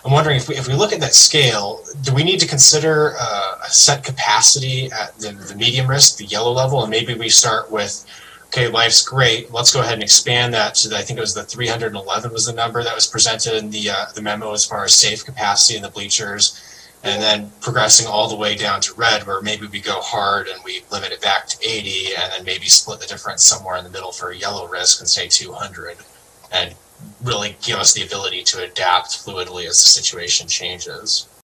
I'm wondering if we look at that scale, do we need to consider a set capacity at the medium risk, the yellow level, and maybe we start with, okay, life's great. Let's go ahead and expand that to I think it was the 311 was the number that was presented in the memo as far as safe capacity in the bleachers, and then progressing all the way down to red, where maybe we go hard and we limit it back to 80, and then maybe split the difference somewhere in the middle for a yellow risk and say 200, and really give us the ability to adapt fluidly as the situation changes.